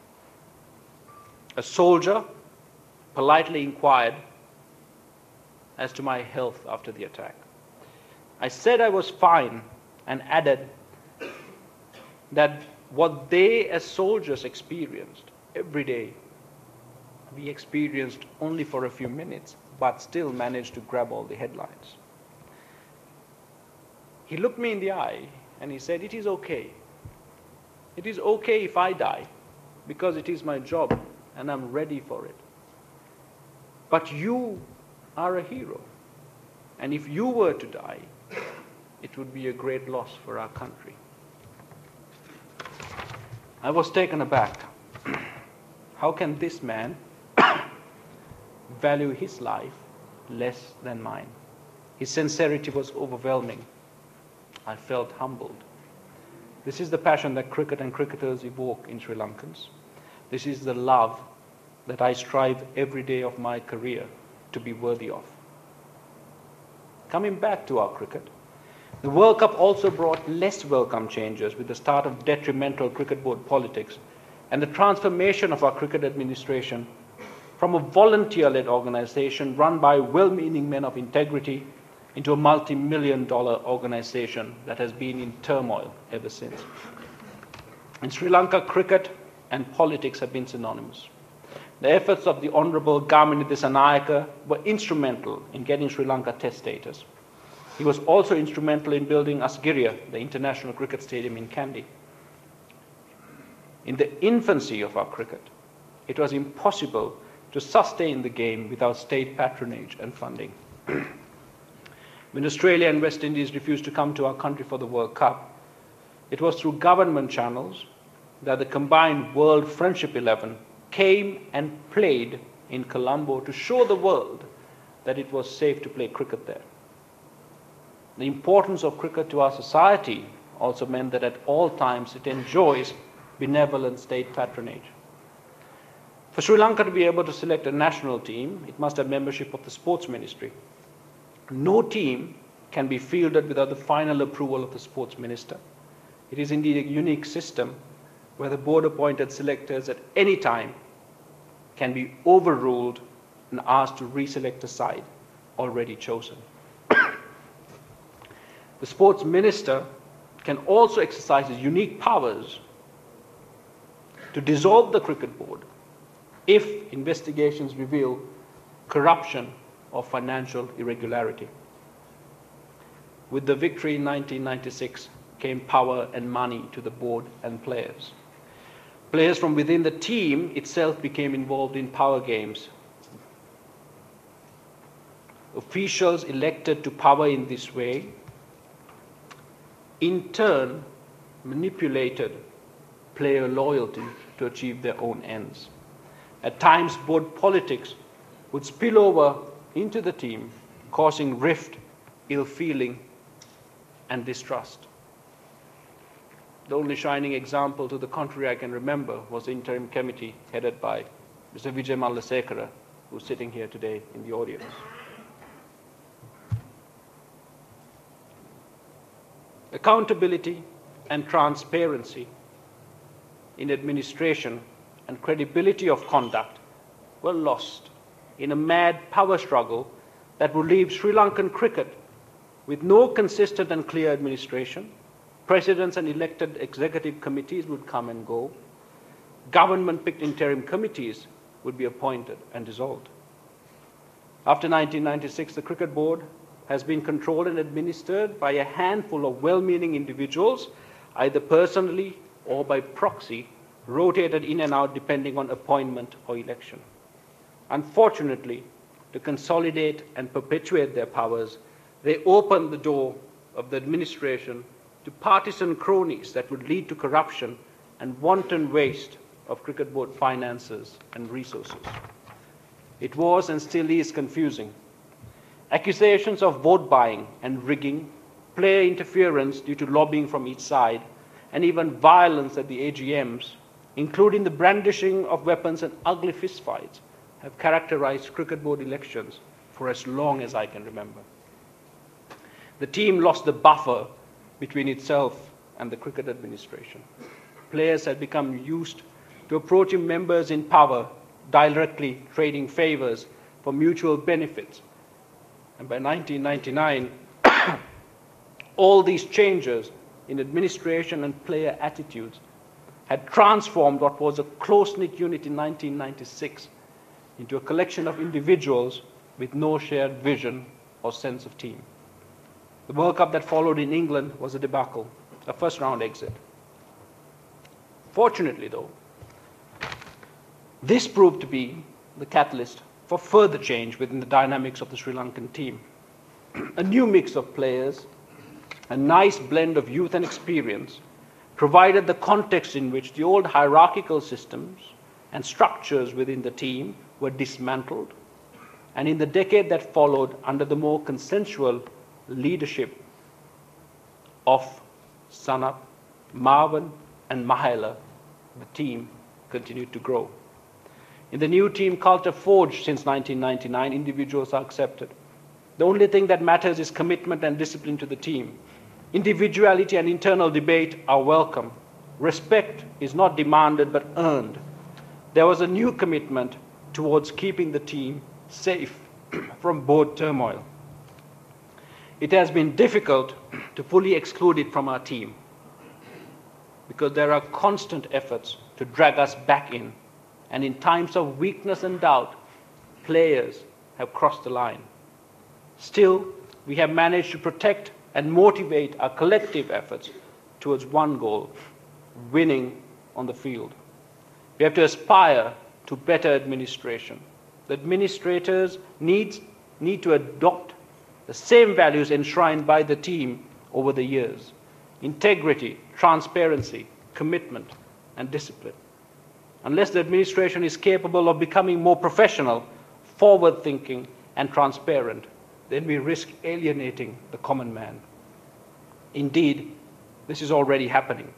A soldier politely inquired as to my health after the attack. I said I was fine and added that what they as soldiers experienced every day, we experienced only for a few minutes, but still managed to grab all the headlines. He looked me in the eye and he said, "It is okay. It is okay if I die, because it is my job and I'm ready for it. But you are a hero. And if you were to die, it would be a great loss for our country." I was taken aback. How can this man value his life less than mine? His sincerity was overwhelming. I felt humbled. This is the passion that cricket and cricketers evoke in Sri Lankans. This is the love that I strive every day of my career to be worthy of. Coming back to our cricket, the World Cup also brought less welcome changes with the start of detrimental cricket board politics and the transformation of our cricket administration from a volunteer-led organization run by well-meaning men of integrity into a multi-million dollar organization that has been in turmoil ever since. In Sri Lanka, cricket and politics have been synonymous. The efforts of the Honorable Gamini Dissanayake were instrumental in getting Sri Lanka Test status. He was also instrumental in building Asgiria, the international cricket stadium in Kandy. In the infancy of our cricket, it was impossible to sustain the game without state patronage and funding. When Australia and West Indies refused to come to our country for the World Cup, it was through government channels that the combined World Friendship eleven came and played in Colombo to show the world that it was safe to play cricket there. The importance of cricket to our society also meant that at all times it enjoys benevolent state patronage. For Sri Lanka to be able to select a national team, it must have membership of the sports ministry. No team can be fielded without the final approval of the sports minister. It is indeed a unique system where the board-appointed selectors at any time can be overruled and asked to reselect a side already chosen. The sports minister can also exercise his unique powers to dissolve the cricket board if investigations reveal corruption or financial irregularity. With the victory in nineteen ninety-six came power and money to the board and players. Players from within the team itself became involved in power games. Officials elected to power in this way in turn manipulated player loyalty to achieve their own ends. At times, board politics would spill over into the team, causing rift, ill feeling, and distrust. The only shining example to the contrary I can remember was the interim committee headed by Mister Vijay Mallasekara, who's sitting here today in the audience. Accountability and transparency in administration and credibility of conduct were lost in a mad power struggle that would leave Sri Lankan cricket with no consistent and clear administration. Presidents and elected executive committees would come and go. Government-picked interim committees would be appointed and dissolved. After nineteen ninety-six, the cricket board has been controlled and administered by a handful of well-meaning individuals, either personally or by proxy, rotated in and out depending on appointment or election. Unfortunately, to consolidate and perpetuate their powers, they opened the door of the administration to partisan cronies that would lead to corruption and wanton waste of cricket board finances and resources. It was and still is confusing. Accusations of vote buying and rigging, player interference due to lobbying from each side, and even violence at the A G Ms, including the brandishing of weapons and ugly fistfights, have characterized cricket board elections for as long as I can remember. The team lost the buffer between itself and the cricket administration. Players had become used to approaching members in power, directly trading favors for mutual benefits. And by nineteen ninety-nine, all these changes in administration and player attitudes had transformed what was a close-knit unit in nineteen ninety-six into a collection of individuals with no shared vision or sense of team. The World Cup that followed in England was a debacle, a first-round exit. Fortunately, though, this proved to be the catalyst for further change within the dynamics of the Sri Lankan team. A new mix of players, a nice blend of youth and experience, provided the context in which the old hierarchical systems and structures within the team were dismantled. And in the decade that followed, under the more consensual leadership of Sanath, Marwan, and Mahela, the team continued to grow. In the new team culture forged since nineteen ninety-nine, individuals are accepted. The only thing that matters is commitment and discipline to the team. Individuality and internal debate are welcome. Respect is not demanded but earned. There was a new commitment towards keeping the team safe from board turmoil. It has been difficult to fully exclude it from our team because there are constant efforts to drag us back in, and in times of weakness and doubt, players have crossed the line. Still, we have managed to protect and motivate our collective efforts towards one goal: winning on the field. We have to aspire to better administration. The administrators need, need to adopt the same values enshrined by the team over the years: integrity, transparency, commitment, and discipline. Unless the administration is capable of becoming more professional, forward-thinking, and transparent, then we risk alienating the common man. Indeed, this is already happening.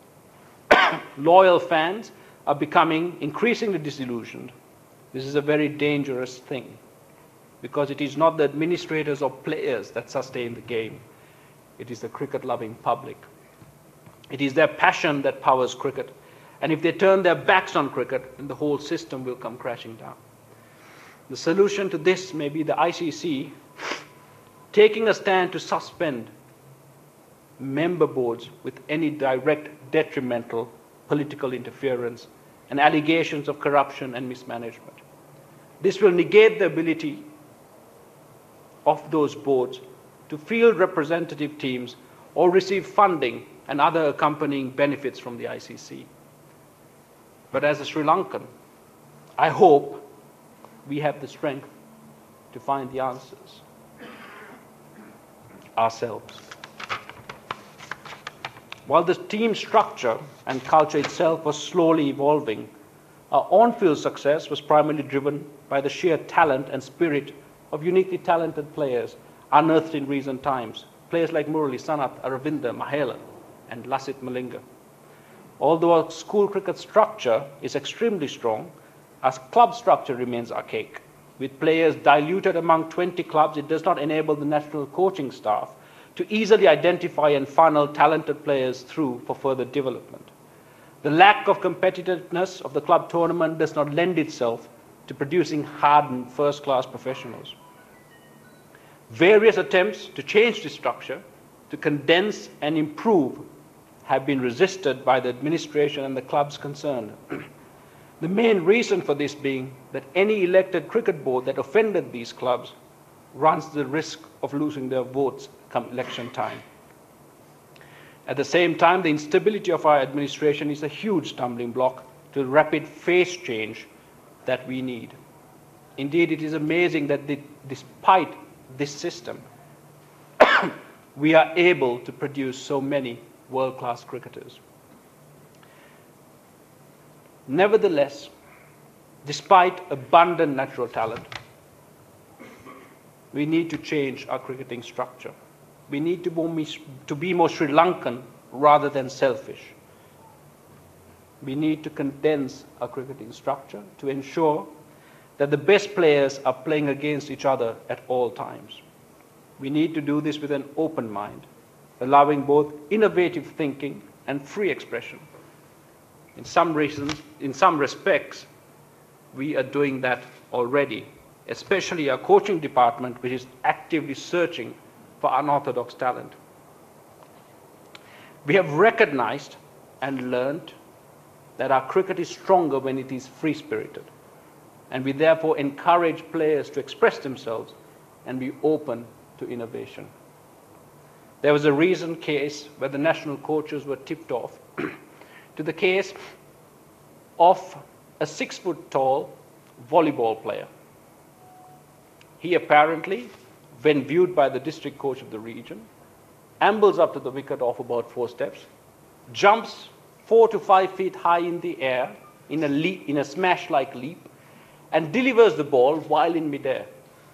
Loyal fans are becoming increasingly disillusioned. This is a very dangerous thing, because it is not the administrators or players that sustain the game. It is the cricket-loving public. It is their passion that powers cricket. And if they turn their backs on cricket, then the whole system will come crashing down. The solution to this may be the I C C taking a stand to suspend member boards with any direct detrimental political interference and allegations of corruption and mismanagement. This will negate the ability of those boards to field representative teams or receive funding and other accompanying benefits from the I C C. But as a Sri Lankan, I hope we have the strength to find the answers ourselves. While the team structure and culture itself was slowly evolving, our on-field success was primarily driven by the sheer talent and spirit of uniquely talented players unearthed in recent times. Players like Murali, Sanath, Aravinda, Mahela, and Lasith Malinga. Although our school cricket structure is extremely strong, our club structure remains archaic. With players diluted among twenty clubs, it does not enable the national coaching staff to easily identify and funnel talented players through for further development. The lack of competitiveness of the club tournament does not lend itself to producing hardened first-class professionals. Various attempts to change the structure, to condense and improve, have been resisted by the administration and the clubs concerned. The main reason for this being that any elected cricket board that offended these clubs runs the risk of losing their votes come election time. At the same time, the instability of our administration is a huge stumbling block to the rapid phase change that we need. Indeed, it is amazing that the, despite this system, we are able to produce so many world-class cricketers. Nevertheless, despite abundant natural talent, we need to change our cricketing structure. We need to, more, to be more Sri Lankan rather than selfish. We need to condense our cricketing structure to ensure that the best players are playing against each other at all times. We need to do this with an open mind, allowing both innovative thinking and free expression. In some reasons, in some respects, we are doing that already, especially our coaching department, which is actively searching for unorthodox talent. We have recognized and learned that our cricket is stronger when it is free-spirited, and we therefore encourage players to express themselves and be open to innovation. There was a recent case where the national coaches were tipped off to the case of a six-foot-tall volleyball player. He apparently, when viewed by the district coach of the region, ambles up to the wicket off about four steps, jumps four to five feet high in the air in a, leap, in a smash-like leap, and delivers the ball while in midair.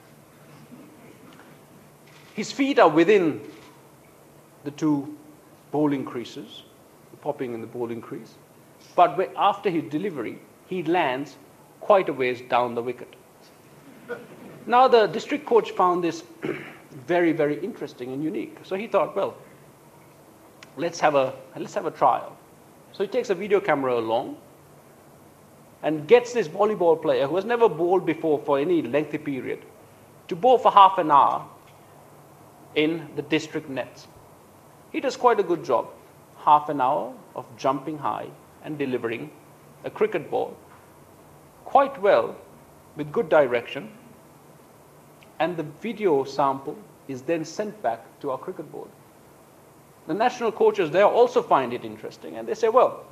His feet are within the two bowling creases, popping in the bowling crease, but after his delivery, he lands quite a ways down the wicket. Now the district coach found this very, very interesting and unique. So he thought, well, let's have a, let's have a trial. So he takes a video camera along and gets this volleyball player who has never bowled before for any lengthy period to bowl for half an hour in the district nets. He does quite a good job. Half an hour of jumping high and delivering a cricket ball quite well with good direction. And the video sample is then sent back to our cricket board. The national coaches there also find it interesting, and they say, well,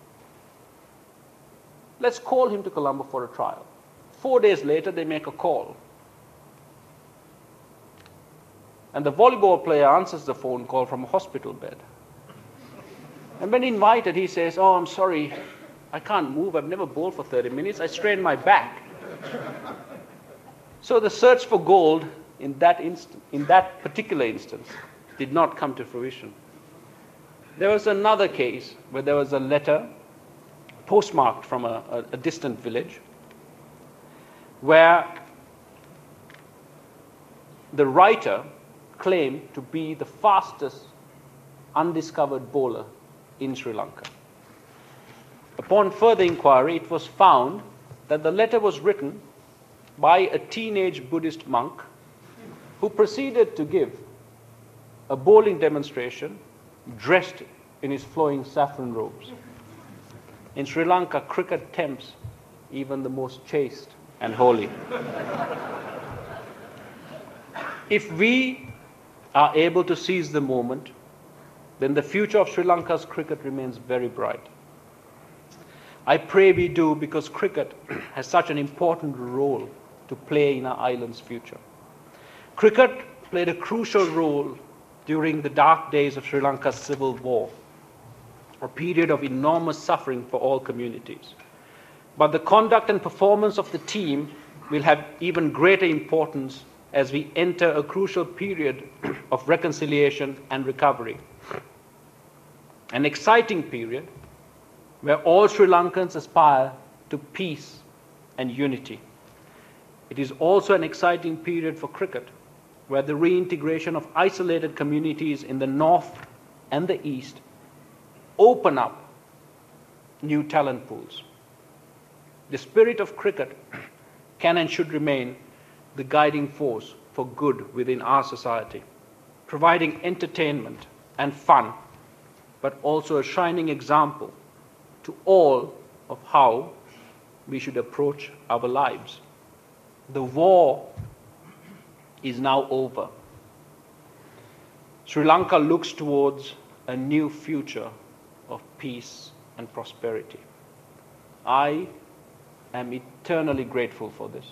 let's call him to Colombo for a trial. Four days later, they make a call. And the volleyball player answers the phone call from a hospital bed. And when invited, he says, oh, I'm sorry, I can't move. I've never bowled for thirty minutes. I strained my back. So the search for gold in that, inst- in that particular instance did not come to fruition. There was another case where there was a letter postmarked from a, a, a distant village where the writer claimed to be the fastest undiscovered bowler in Sri Lanka. Upon further inquiry, it was found that the letter was written by a teenage Buddhist monk who proceeded to give a bowling demonstration dressed in his flowing saffron robes. In Sri Lanka, cricket tempts even the most chaste and holy. If we are able to seize the moment, then the future of Sri Lanka's cricket remains very bright. I pray we do, because cricket has such an important role to play in our island's future. Cricket played a crucial role during the dark days of Sri Lanka's civil war, a period of enormous suffering for all communities. But the conduct and performance of the team will have even greater importance as we enter a crucial period of reconciliation and recovery. An exciting period where all Sri Lankans aspire to peace and unity. It is also an exciting period for cricket, where the reintegration of isolated communities in the north and the east open up new talent pools. The spirit of cricket can and should remain the guiding force for good within our society, providing entertainment and fun, but also a shining example to all of how we should approach our lives. The war is now over. Sri Lanka looks towards a new future of peace and prosperity. I am eternally grateful for this.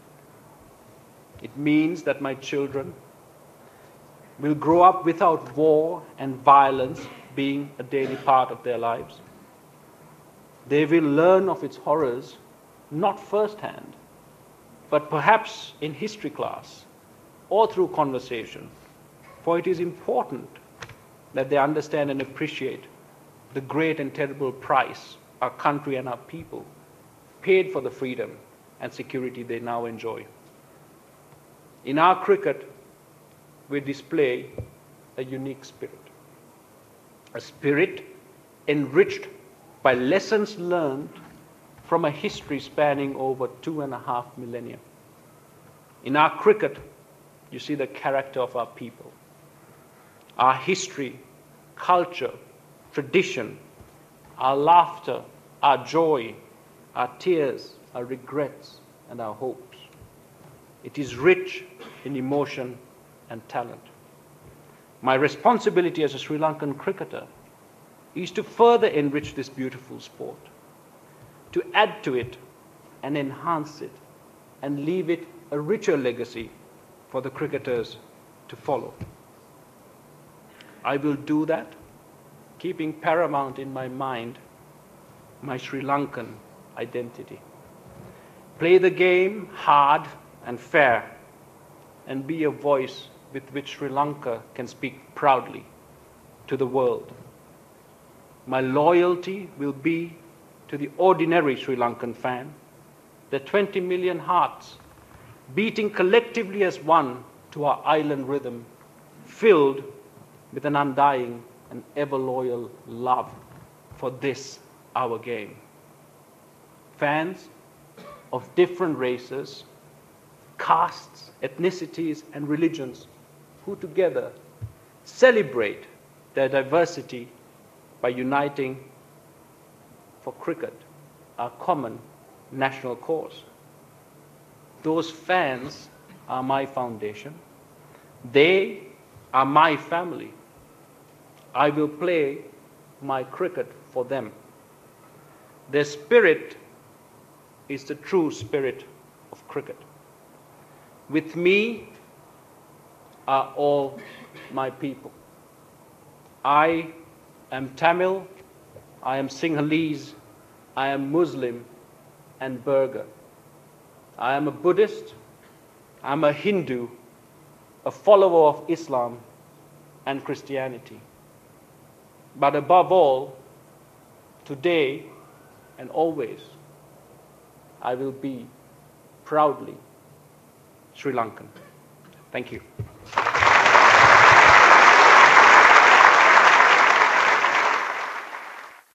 It means that my children will grow up without war and violence being a daily part of their lives. They will learn of its horrors, not firsthand, but perhaps in history class or through conversation, for it is important that they understand and appreciate the great and terrible price our country and our people paid for the freedom and security they now enjoy. In our cricket, we display a unique spirit, a spirit enriched by lessons learned from a history spanning over two and a half millennia. In our cricket, you see the character of our people, our history, culture, tradition, our laughter, our joy, our tears, our regrets, and our hopes. It is rich in emotion and talent. My responsibility as a Sri Lankan cricketer is to further enrich this beautiful sport, to add to it and enhance it, and leave it a richer legacy for the cricketers to follow. I will do that, keeping paramount in my mind my Sri Lankan identity. Play the game hard and fair, and be a voice with which Sri Lanka can speak proudly to the world. My loyalty will be to the ordinary Sri Lankan fan, the twenty million hearts beating collectively as one to our island rhythm, filled with an undying and ever loyal love for this, our game. Fans of different races, castes, ethnicities, and religions who together celebrate their diversity by uniting for cricket, our common national cause. Those fans are my foundation. They are my family. I will play my cricket for them. Their spirit is the true spirit of cricket. With me are all my people. I am Tamil, I am Sinhalese, I am Muslim and Burgher. I am a Buddhist, I am a Hindu, a follower of Islam and Christianity. But above all, today and always, I will be proudly Sri Lankan. Thank you.